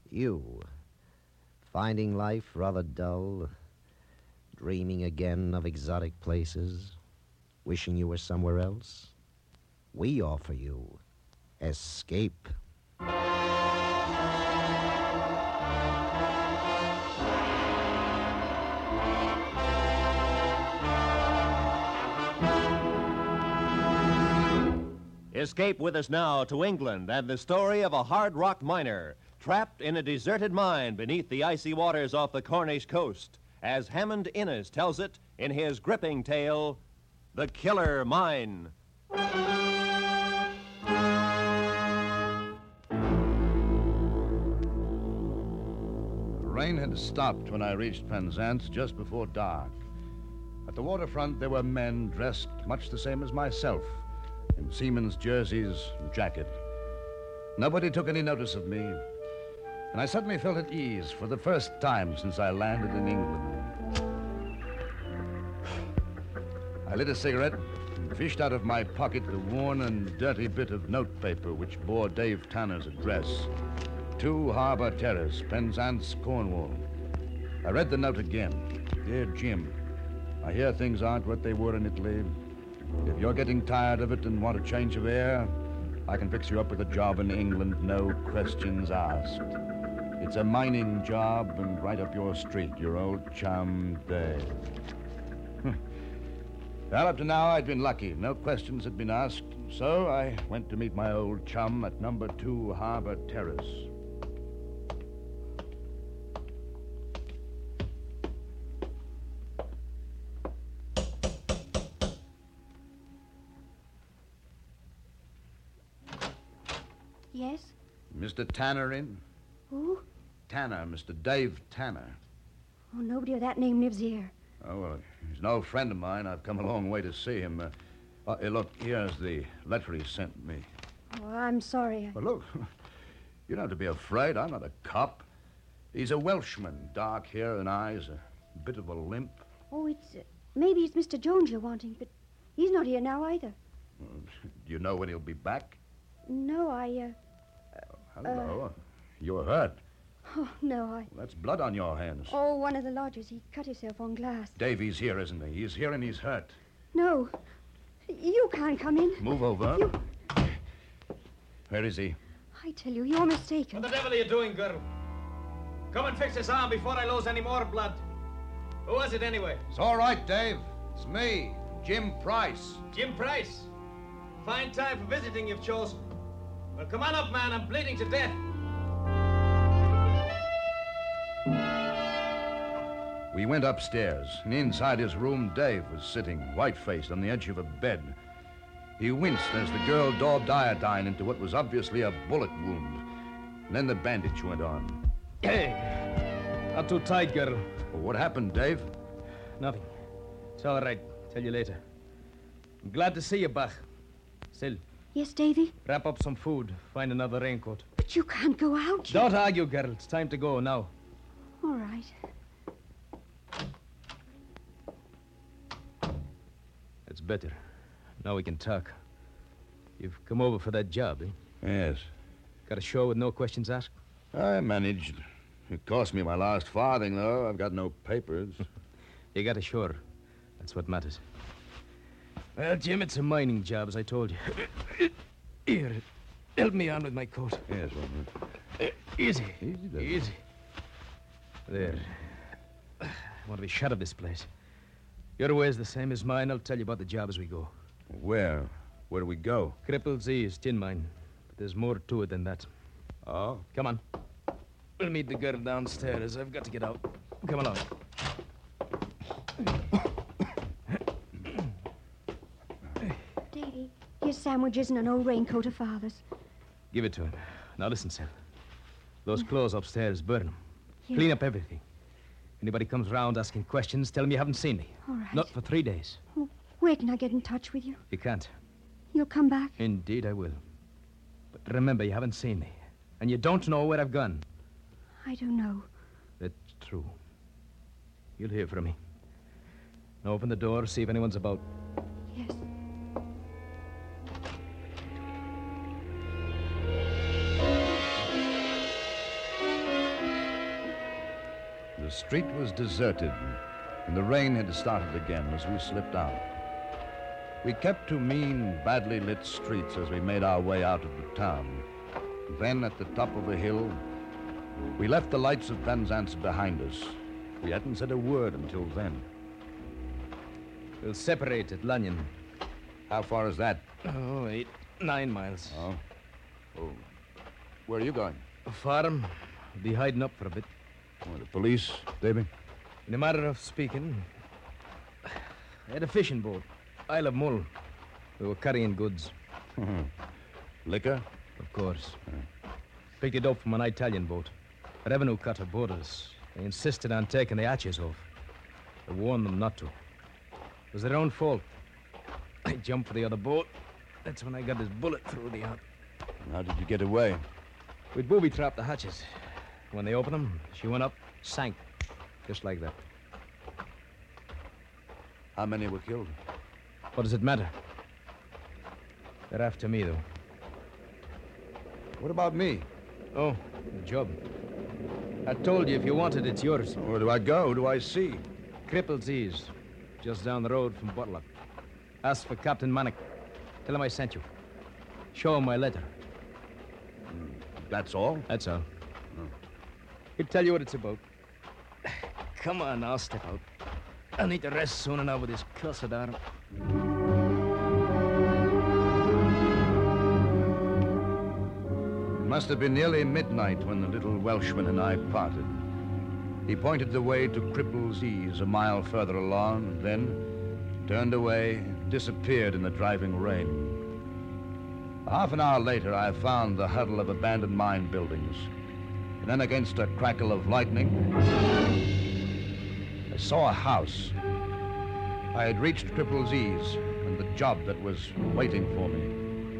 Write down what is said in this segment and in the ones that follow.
You, finding life rather dull, dreaming again of exotic places, wishing you were somewhere else? We offer you escape. Escape with us now to England and the story of a hard rock miner trapped in a deserted mine beneath the icy waters off the Cornish coast, as Hammond Innes tells it in his gripping tale, The Killer Mine. The rain had stopped when I reached Penzance just before dark. At the waterfront, there were men dressed much the same as myself, in seamen's jerseys and jacket. Nobody took any notice of me, and I suddenly felt at ease for the first time since I landed in England. I lit a cigarette and fished out of my pocket the worn and dirty bit of notepaper which bore Dave Tanner's address, 2 Harbour Terrace, Penzance, Cornwall. I read the note again. Dear Jim, I hear things aren't what they were in Italy. If you're getting tired of it and want a change of air, I can fix you up with a job in England, no questions asked. It's a mining job and right up your street, your old chum, Dave. Well, up to now, I'd been lucky. No questions had been asked. So I went to meet my old chum at number 2 Harbour Terrace. Yes? Mr. Tanner in? Who? Tanner, Mr. Dave Tanner. Oh, nobody of that name lives here. Oh, well, he's an old friend of mine. I've come a long way to see him. Look, here's the letter he sent me. Oh, I'm sorry. But look, you don't have to be afraid. I'm not a cop. He's a Welshman, dark hair and eyes, a bit of a limp. Oh, maybe it's Mr. Jones you're wanting, but he's not here now either. Do you know when he'll be back? No, Hello. You're hurt. Oh, no, Well, that's blood on your hands. Oh, one of the lodgers. He cut himself on glass. Davy's here, isn't he? He's here and he's hurt. No. You can't come in. Move over. Where is he? I tell you, you're mistaken. What the devil are you doing, girl? Come and fix his arm before I lose any more blood. Who was it, anyway? It's all right, Dave. It's me, Jim Price. Jim Price. Fine time for visiting you've chosen. Well, come on up, man. I'm bleeding to death. We went upstairs, and inside his room, Dave was sitting, white-faced, on the edge of a bed. He winced as the girl daubed iodine into what was obviously a bullet wound. And then the bandage went on. Hey, not too tight, girl. Well, what happened, Dave? Nothing. It's all right. Tell you later. I'm glad to see you, Bach. Still, Yes, Davy? wrap up some food. Find another raincoat. But you can't go out. Don't argue, girl. It's time to go now. All right. That's better. Now we can talk. You've come over for that job, eh? Yes. Got a show with no questions asked? I managed. It cost me my last farthing, though. I've got no papers. You got ashore. That's what matters. Well, Jim, it's a mining job, as I told you. Here, help me on with my coat. Yes, well, Easy. Easy, Dave. Easy. There. I want to be shut of this place. Your way's the same as mine. I'll tell you about the job as we go. Where? Where do we go? Cripple's Ease, tin mine. But there's more to it than that. Oh? Come on. We'll meet the girl downstairs. I've got to get out. Come along. Davy, here's sandwiches and an old raincoat of Father's. Give it to him. Now listen, Sam. Those clothes upstairs, burn them. Yeah. Clean up everything. Anybody comes round asking questions, tell them you haven't seen me. All right. Not for 3 days. Oh, where can I get in touch with you? You can't. You'll come back? Indeed, I will. But remember, you haven't seen me. And you don't know where I've gone. I don't know. That's true. You'll hear from me. Now open the door, see if anyone's about. Yes. street was deserted, and the rain had started again as we slipped out. We kept to mean, badly lit streets as we made our way out of the town. Then, at the top of a hill, we left the lights of Penzance behind us. We hadn't said a word until then. We'll separate at Lanyon. How far is that? Oh, 9 miles. Oh. Where are you going? A farm. Be hiding up for a bit. The police, Davy? In a matter of speaking, I had a fishing boat, Isle of Mull. We were carrying goods. Liquor? Of course. Picked it up from an Italian boat. A revenue cutter boarded us. They insisted on taking the hatches off. I warned them not to. It was their own fault. I jumped for the other boat. That's when I got this bullet through the heart. How did you get away? We'd booby-trapped the hatches. When they opened them, she went up, sank. Just like that. How many were killed? What does it matter? They're after me, though. What about me? Oh, the job. I told you if you want it, it's yours. Where do I go? Who do I see? Cripple's Ease, just down the road from Butlock. Ask for Captain Manick. Tell him I sent you. Show him my letter. That's all? That's all. He'll tell you what it's about. Come on, I'll step out. I'll need to rest soon enough with this cussed arm. It must have been nearly midnight when the little Welshman and I parted. He pointed the way to Cripple's Ease, a mile further along, then turned away, disappeared in the driving rain. Half an hour later, I found the huddle of abandoned mine buildings. And then against a crackle of lightning, I saw a house. I had reached Cripple's Ease and the job that was waiting for me.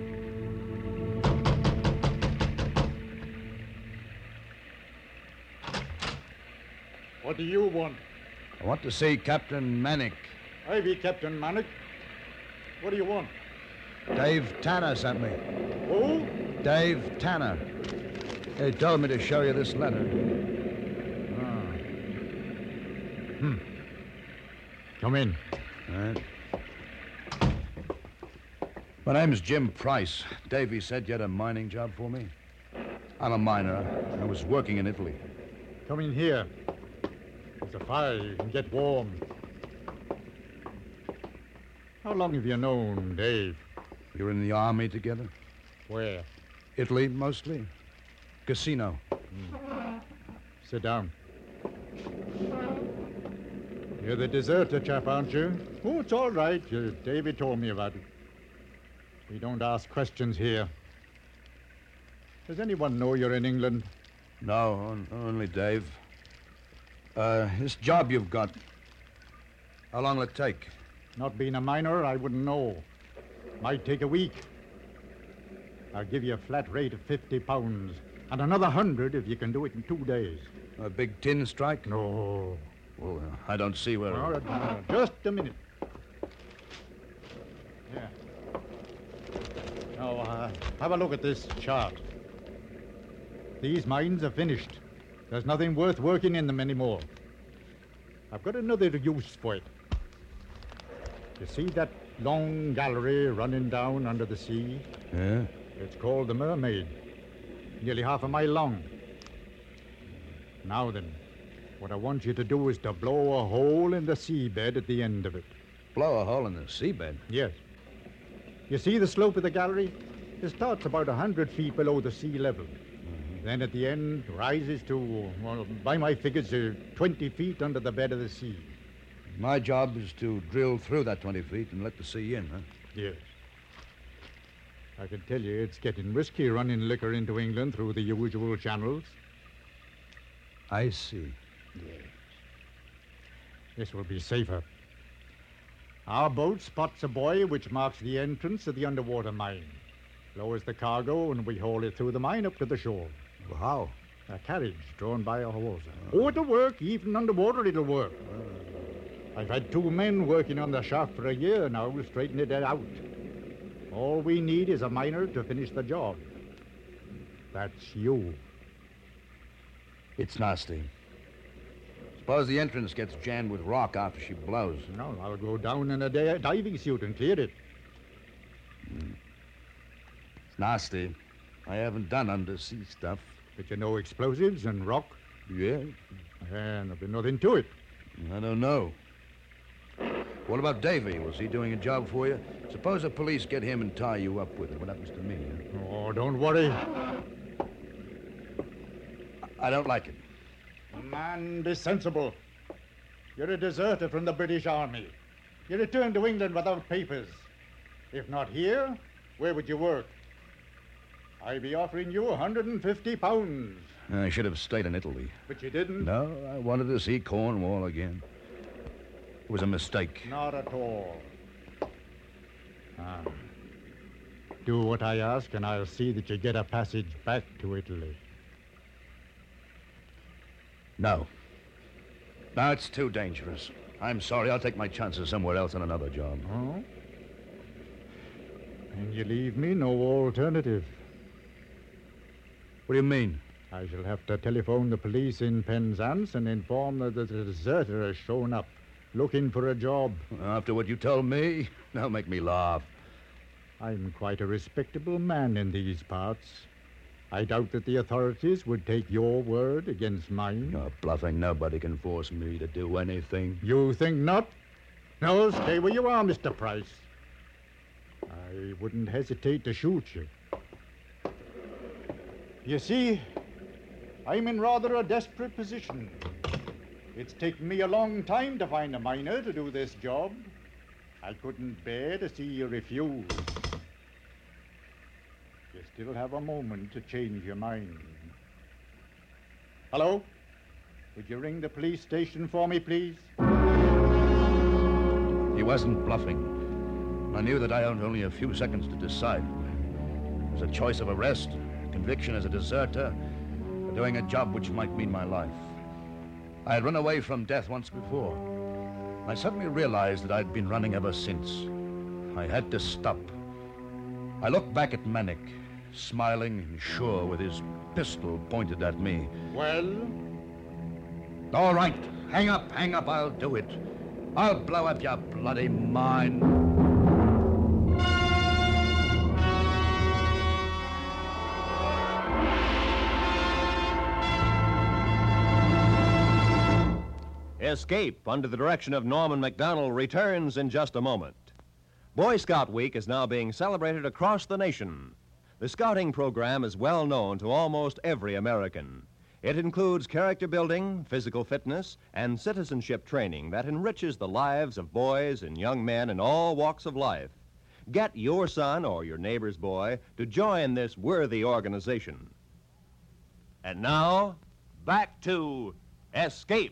What do you want? I want to see Captain Manick. I be Captain Manick. What do you want? Dave Tanner sent me. Who? Dave Tanner. He told me to show you this letter. Come in. All right. My name's Jim Price. Davey said you had a mining job for me. I'm a miner. I was working in Italy. Come in here. There's a fire. You can get warm. How long have you known Dave? You were in the army together? Where? Italy, mostly. Casino. Sit down. You're the deserter chap, aren't you? Oh, it's all right. David told me about it. We don't ask questions here. Does anyone know you're in England? No, only Dave. This job you've got, how long will it take? Not being a miner, I wouldn't know. Might take a week. I'll give you a flat rate of £50, and another 100 if you can do it in 2 days. A big tin strike? No. Well, I don't see where... All right, just a minute. Yeah. Now, have a look at this chart. These mines are finished. There's nothing worth working in them anymore. I've got another use for it. You see that long gallery running down under the sea? Yeah? It's called the Mermaid. Nearly half a mile long. Now then, what I want you to do is to blow a hole in the seabed at the end of it. Blow a hole in the seabed? Yes. You see the slope of the gallery? It starts about 100 feet below the sea level. Then at the end rises to, well, by my figures, 20 feet under the bed of the sea. My job is to drill through that 20 feet and let the sea in, huh? Yes. I can tell you it's getting risky running liquor into England through the usual channels. I see. Yes. This will be safer. Our boat spots a buoy which marks the entrance of the underwater mine. Lowers the cargo and we haul it through the mine up to the shore. Well, how? A carriage drawn by a horse. Oh, it'll work. Even underwater it'll work. I've had 2 men working on the shaft for a year now, straightening it out. All we need is a miner to finish the job. That's you. It's nasty. Suppose the entrance gets jammed with rock after she blows. No, I'll go down in a diving suit and clear it. It's nasty. I haven't done undersea stuff. But you know explosives and rock? Yeah? And there'll be nothing to it. I don't know. What about Davy? Was he doing a job for you? Suppose the police get him and tie you up with it. What happens to me? Huh? Oh, don't worry. I don't like it. Man, be sensible. You're a deserter from the British Army. You returned to England without papers. If not here, where would you work? I'd be offering you £150. I should have stayed in Italy. But you didn't? No, I wanted to see Cornwall again. It was a mistake. Not at all. Do what I ask, and I'll see that you get a passage back to Italy. No. No, it's too dangerous. I'm sorry. I'll take my chances somewhere else on another job. Oh? And you leave me no alternative. What do you mean? I shall have to telephone the police in Penzance and inform them that the deserter has shown up, looking for a job. After what you told me? Don't make me laugh. I'm quite a respectable man in these parts. I doubt that the authorities would take your word against mine. You're bluffing. Nobody can force me to do anything. You think not? No, stay where you are, Mr. Price. I wouldn't hesitate to shoot you. You see, I'm in rather a desperate position. It's taken me a long time to find a miner to do this job. I couldn't bear to see you refuse. You still have a moment to change your mind. Hello? Would you ring the police station for me, please? He wasn't bluffing. I knew that I owned only a few seconds to decide. It was a choice of arrest, conviction as a deserter, or doing a job which might mean my life. I had run away from death once before. I suddenly realized that I'd been running ever since. I had to stop. I looked back at Manick, smiling and sure with his pistol pointed at me. Well? All right, hang up, I'll do it. I'll blow up your bloody mind. Escape, under the direction of Norman Macdonnell, returns in just a moment. Boy Scout Week is now being celebrated across the nation. The scouting program is well known to almost every American. It includes character building, physical fitness, and citizenship training that enriches the lives of boys and young men in all walks of life. Get your son or your neighbor's boy to join this worthy organization. And now, back to Escape.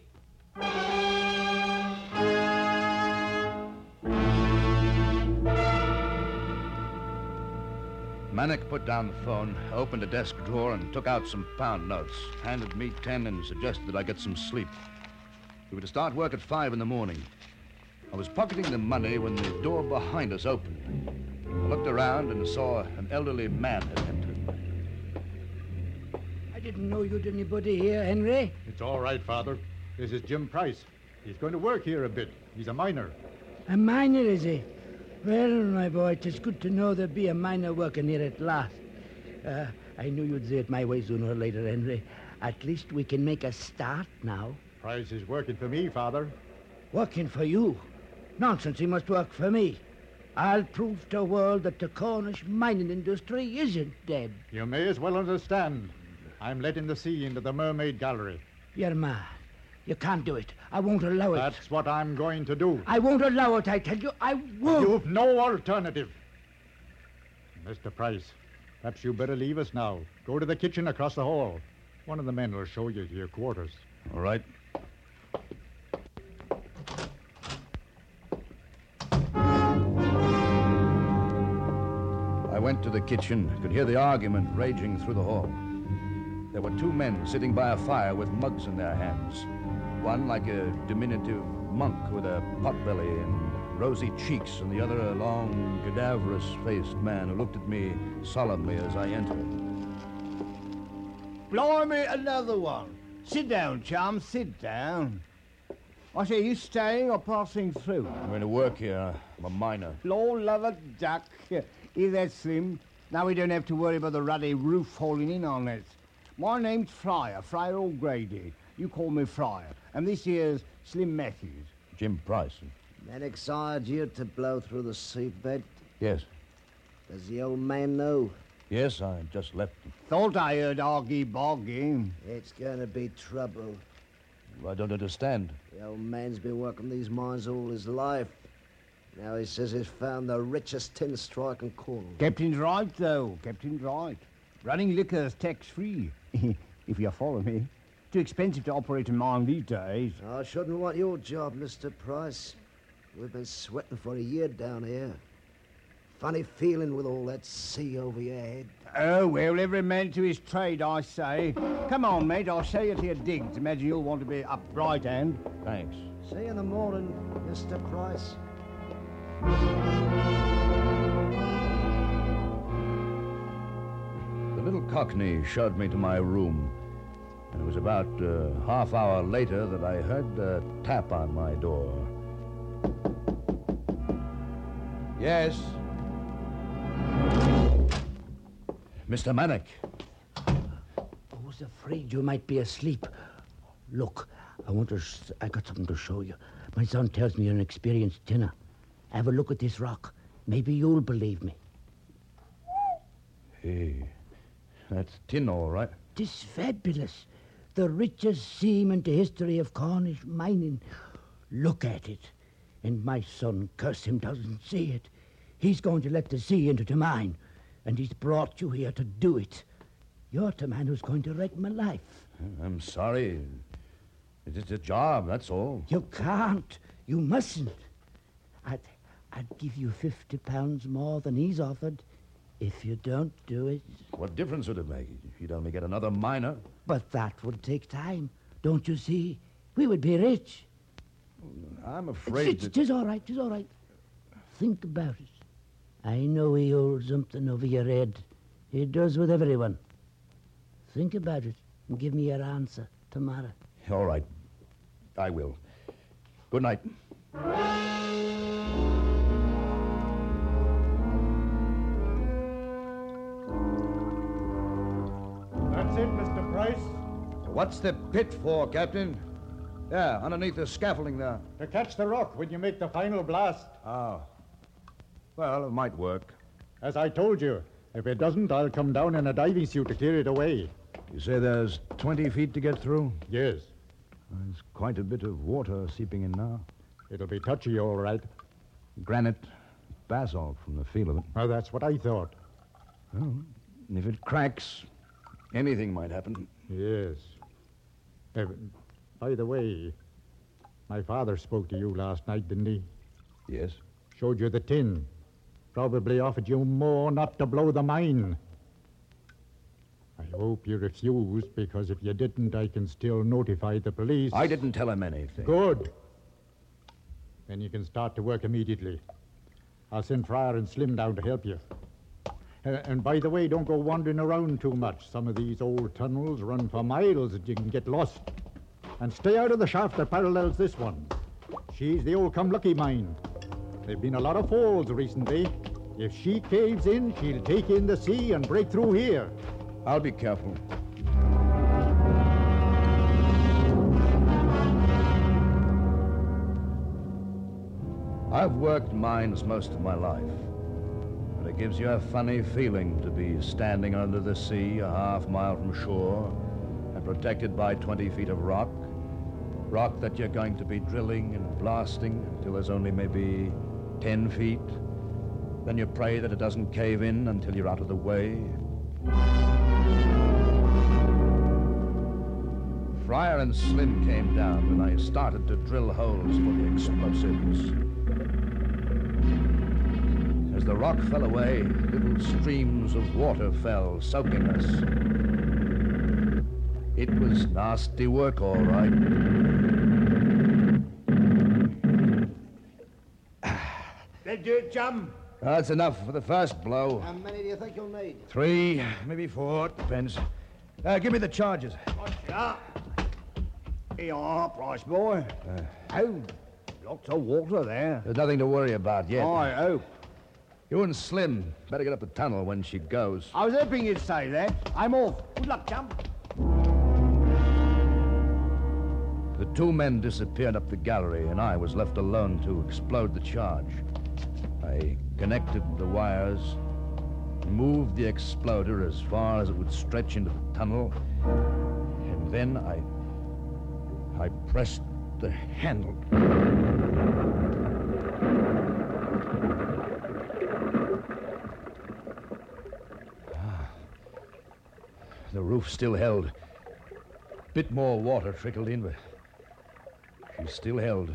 Manick put down the phone, opened a desk drawer, and took out some pound notes, handed me 10 and suggested that I get some sleep. We were to start work at 5 in the morning. I was pocketing the money when the door behind us opened. I looked around and saw an elderly man had entered. I didn't know you'd anybody here, Henry. It's all right, Father. This is Jim Price. He's going to work here a bit. He's a miner. A miner, is he? Well, my boy, 'tis good to know there'll be a miner working here at last. I knew you'd say it my way sooner or later, Henry. At least we can make a start now. Price is working for me, Father. Working for you? Nonsense, he must work for me. I'll prove to the world that the Cornish mining industry isn't dead. You may as well understand. I'm letting the sea into the Mermaid Gallery. You're mad. You can't do it. I won't allow it. That's what I'm going to do. I won't allow it, I tell you. I won't. You've no alternative. Mr. Price, perhaps you better leave us now. Go to the kitchen across the hall. One of the men will show you to your quarters. All right. I went to the kitchen, could hear the argument raging through the hall. There were 2 men sitting by a fire with mugs in their hands. One like a diminutive monk with a potbelly and rosy cheeks, and the other a long, cadaverous-faced man who looked at me solemnly as I entered. Blimey, another one. Sit down, chum, sit down. I say, are you staying or passing through? I'm going to work here. I'm a miner. Lord love a duck. Is that Slim? Now we don't have to worry about the ruddy roof falling in on us. My name's Fryer O'Grady. You call me Fryer. And this here's Slim Matthews. Jim Price. Mannix hired you to blow through the seabed. Yes. Does the old man know? Yes, I just left him. Thought I heard argy-bargy. It's going to be trouble. I don't understand. The old man's been working these mines all his life. Now he says he's found the richest tin strike in Cornwall. Captain's right, though. Captain's right. Running liquor's tax-free, if you follow me. Too expensive to operate a mine these days. I shouldn't want your job, Mr. Price. We've been sweating for a year down here. Funny feeling with all that sea over your head. Oh, well, every man to his trade, I say. Come on, mate, I'll show you to your digs. Imagine you'll want to be up right hand. Thanks. See you in the morning, Mr. Price. The little cockney showed me to my room, and it was about a half hour later that I heard a tap on my door. Yes? Mr. Manick. I was afraid you might be asleep. Look, I got something to show you. My son tells me you're an experienced tinner. Have a look at this rock. Maybe you'll believe me. Hey, that's tin, all right. This fabulous. The richest seam in the history of Cornish mining. Look at it. And my son, curse him, doesn't see it. He's going to let the sea into the mine. And he's brought you here to do it. You're the man who's going to wreck my life. I'm sorry. It's a job, that's all. You can't. You mustn't. I'd give you £50 more than he's offered if you don't do it. What difference would it make? You'd only get another miner. But that would take time. Don't you see? We would be rich. I'm afraid that... Tis all right, tis all right. Think about it. I know he holds something over your head. He does with everyone. Think about it and give me your answer tomorrow. All right. I will. Good night. That's it, Mr. Price. What's the pit for, Captain? Yeah, underneath the scaffolding there. To catch the rock when you make the final blast. Oh. Well, it might work. As I told you, if it doesn't, I'll come down in a diving suit to clear it away. You say there's 20 feet to get through? Yes. There's quite a bit of water seeping in now. It'll be touchy, all right. Granite, basalt from the feel of it. Well, that's what I thought. Well, if it cracks, anything might happen. Yes. By the way, my father spoke to you last night, didn't he? Yes. Showed you the tin. Probably offered you more not to blow the mine. I hope you refused, because if you didn't, I can still notify the police. I didn't tell him anything. Good. Then you can start to work immediately. I'll send Fryer and Slim down to help you. And by the way, don't go wandering around too much. Some of these old tunnels run for miles and you can get lost. And stay out of the shaft that parallels this one. She's the old Cumlucky mine. There've been a lot of falls recently. If she caves in, she'll take in the sea and break through here. I'll be careful. I've worked mines most of my life. But it gives you a funny feeling to be standing under the sea a half-mile from shore and protected by 20 feet of rock. Rock that you're going to be drilling and blasting until there's only maybe 10 feet. Then you pray that it doesn't cave in until you're out of the way. Fryer and Slim came down when I started to drill holes for the explosives. As the rock fell away, little streams of water fell, soaking us. It was nasty work, all right. That do it, chum? That's enough for the first blow. How many do you think you'll need? 3, maybe 4, depends. Give me the charges. Watch out. Here you are, Price boy. Oh, lots of water there. There's nothing to worry about yet. I hope. You and Slim better get up the tunnel when she goes. I was hoping you'd say that. I'm off. Good luck, chum. The two men disappeared up the gallery, and I was left alone to explode the charge. I connected the wires, moved the exploder as far as it would stretch into the tunnel, and then I pressed the handle. The roof still held. Bit more water trickled in, but she still held.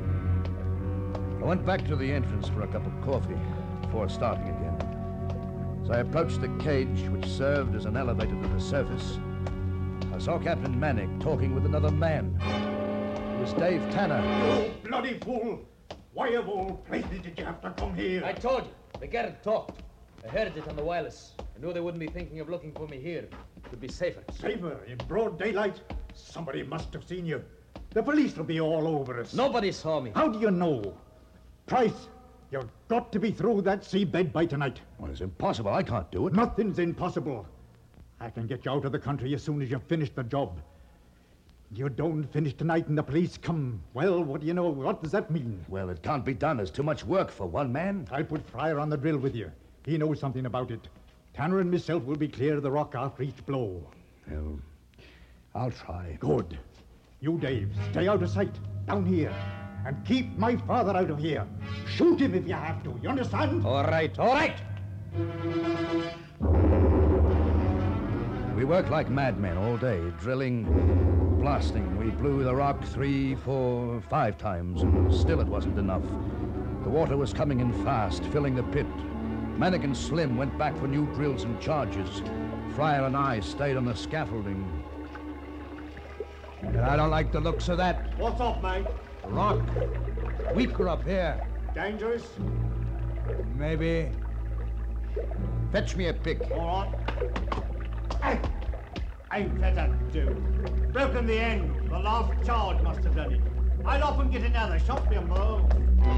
I went back to the entrance for a cup of coffee before starting again. As I approached the cage, which served as an elevator to the surface, I saw Captain Manick talking with another man. It was Dave Tanner. You bloody fool! Why of all places did you have to come here? I told you. The Garrett talked. I heard it on the wireless. I knew they wouldn't be thinking of looking for me here. It would be safer. Safer? In broad daylight? Somebody must have seen you. The police will be all over us. Nobody saw me. How do you know? Price, you've got to be through that seabed by tonight. Well, it's impossible. I can't do it. Nothing's impossible. I can get you out of the country as soon as you've finished the job. You don't finish tonight and the police come. Well, what do you know? What does that mean? Well, it can't be done. There's too much work for one man. I'll put Fryer on the drill with you. He knows something about it. Tanner and myself will be clear of the rock after each blow. Well, I'll try. Good. You, Dave, stay out of sight, down here. And keep my father out of here. Shoot him if you have to. You understand? All right, all right. We worked like madmen all day, drilling, blasting. We blew the rock 3, 4, 5 times, and still it wasn't enough. The water was coming in fast, filling the pit. Manick and Slim went back for new drills and charges. Fryer and I stayed on the scaffolding. And I don't like the looks of that. What's up, mate? Rock. Weaker up here. Dangerous? Maybe. Fetch me a pick. All right. Ain't that a do? Broken the end. The last charge must have done it. I'll often get another shot, Bimbo.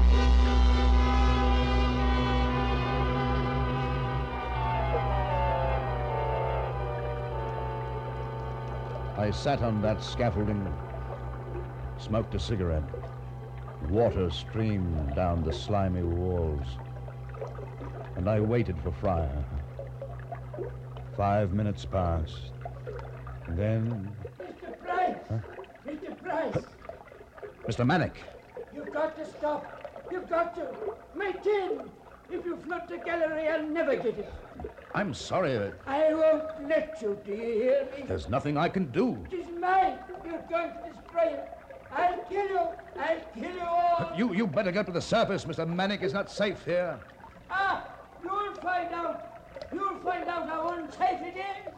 I sat on that scaffolding, smoked a cigarette. Water streamed down the slimy walls. And I waited for Fryer. 5 minutes passed. And then... Mr. Price! Huh? Mr. Price! Mr. Manick! You've got to stop. You've got to. My tin! If you flood the gallery, I'll never get it. I'm sorry. I won't let you, do you hear me? There's nothing I can do. It is mine. You're going to destroy it. I'll kill you. I'll kill you all. You better go to the surface. Mr. Manick is not safe here. Ah, you'll find out. You'll find out how unsafe it is.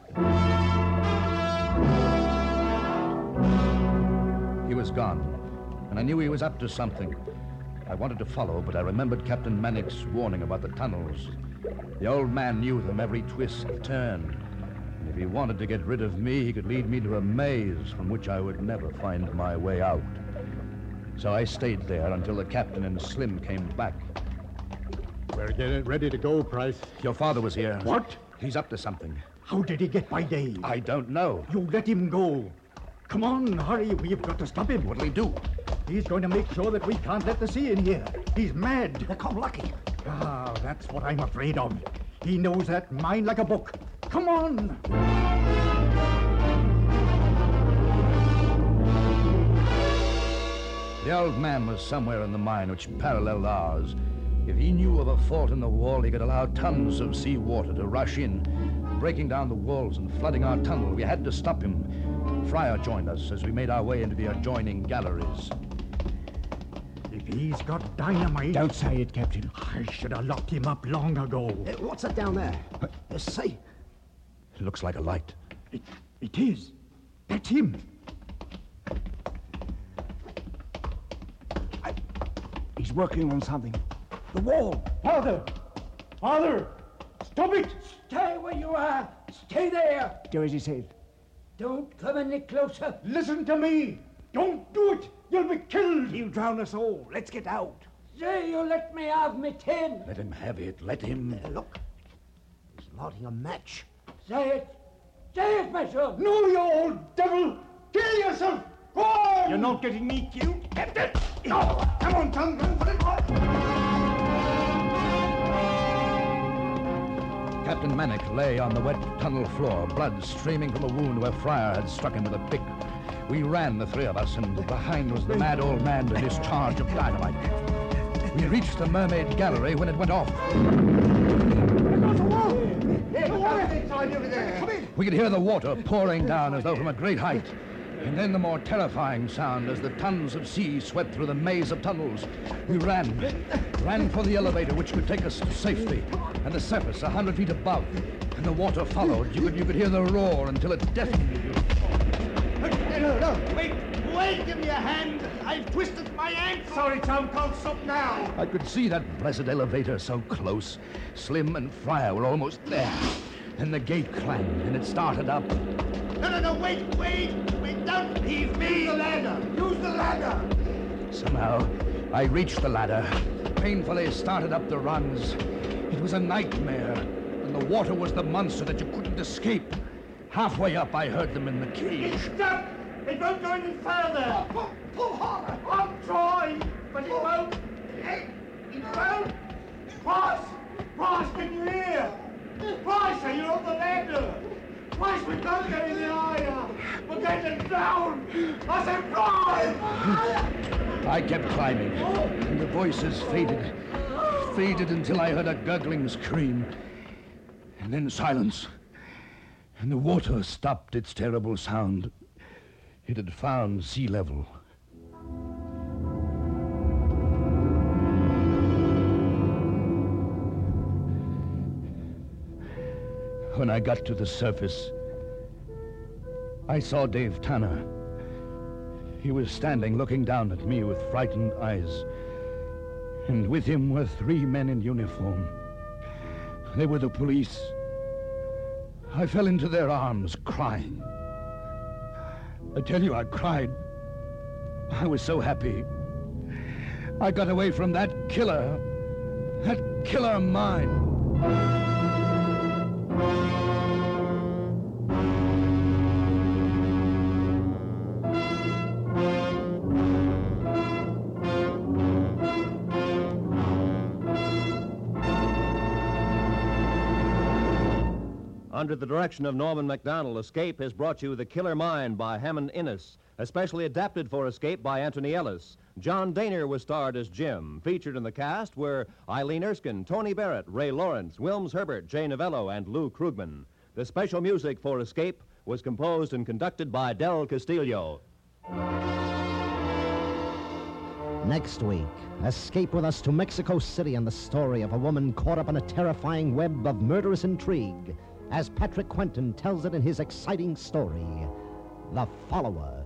He was gone, and I knew he was up to something. I wanted to follow, but I remembered Captain Manick's warning about the tunnels. The old man knew them, every twist, turn. And if he wanted to get rid of me, he could lead me to a maze from which I would never find my way out. So I stayed there until the captain and Slim came back. We're getting ready to go, Price. Your father was here. What? He's up to something. How did he get by Dave? I don't know. You let him go. Come on, hurry. We've got to stop him. What'll he do? He's going to make sure that we can't let the sea in here. He's mad. They come lucky. Ah, that's what I'm afraid of. He knows that mine like a book. Come on! The old man was somewhere in the mine which paralleled ours. If he knew of a fault in the wall, he could allow tons of sea water to rush in, breaking down the walls and flooding our tunnel. We had to stop him. Fryer joined us as we made our way into the adjoining galleries. If he's got dynamite... Don't say it, Captain. I should have locked him up long ago. What's that down there? See. It looks like a light. It is. That's him. He's working on something. The wall. Father! Father! Stop it! Stay where you are. Stay there. Do as he says. Don't come any closer. Listen to me. Don't do it! You'll be killed! He'll drown us all. Let's get out. Say you let me have me tin. Let him have it. Let him. Look. He's lighting a match. Say it. Say it, my son. No, you old devil! Kill yourself! Go on! You're not getting me killed. Captain! No! Come on, Tom. Run for it. Captain Mannix lay on the wet tunnel floor, blood streaming from a wound where Fryer had struck him with a pick. We ran, the three of us, and behind was the mad old man with his charge of dynamite. We reached the mermaid gallery when it went off. We could hear the water pouring down as though from a great height. And then the more terrifying sound as the tons of sea swept through the maze of tunnels. We ran for the elevator which could take us to safety, and the surface 100 feet above. And the water followed. You could hear the roar until it deafened you. No. Wait, give me a hand. I've twisted my ankle. Sorry, Tom, can't stop now. I could see that blessed elevator so close. Slim and Fryer were almost there. Then the gate clanged, and it started up. No, wait. Don't leave me. Use the ladder. Somehow, I reached the ladder, painfully started up the rungs. It was a nightmare, and the water was the monster that you couldn't escape. Halfway up, I heard them in the cage. It's stuck. It won't go any further. Pull harder. I'm trying, but it won't. It won't. Price, can you hear? Price, you're on the ladder. Price, we can't get any higher. We're getting down. I said, Price! I kept climbing, and the voices faded until I heard a gurgling scream. And then silence. And the water stopped its terrible sound. It had found sea level. When I got to the surface, I saw Dave Tanner. He was standing looking down at me with frightened eyes. And with him were 3 men in uniform. They were the police. I fell into their arms, crying. I tell you, I cried. I was so happy. I got away from that killer mine. Under the direction of Norman MacDonald, Escape has brought you The Killer Mine by Hammond Innes, especially adapted for Escape by Anthony Ellis. John Daner was starred as Jim. Featured in the cast were Eileen Erskine, Tony Barrett, Ray Lawrence, Wilms Herbert, Jay Novello, and Lou Krugman. The special music for Escape was composed and conducted by Del Castillo. Next week, escape with us to Mexico City and the story of a woman caught up in a terrifying web of murderous intrigue, as Patrick Quentin tells it in his exciting story, The Follower.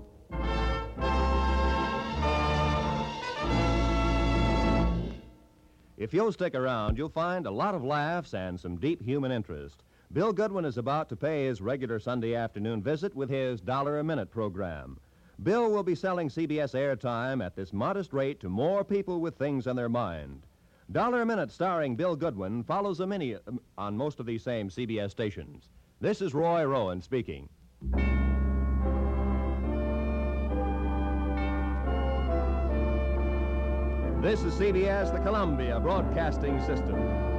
If you'll stick around, you'll find a lot of laughs and some deep human interest. Bill Goodwin is about to pay his regular Sunday afternoon visit with his $1 a minute program. Bill will be selling CBS airtime at this modest rate to more people with things on their mind. $1 a Minute starring Bill Goodwin follows a mini on most of these same CBS stations. This is Roy Rowan speaking. This is CBS, the Columbia Broadcasting System.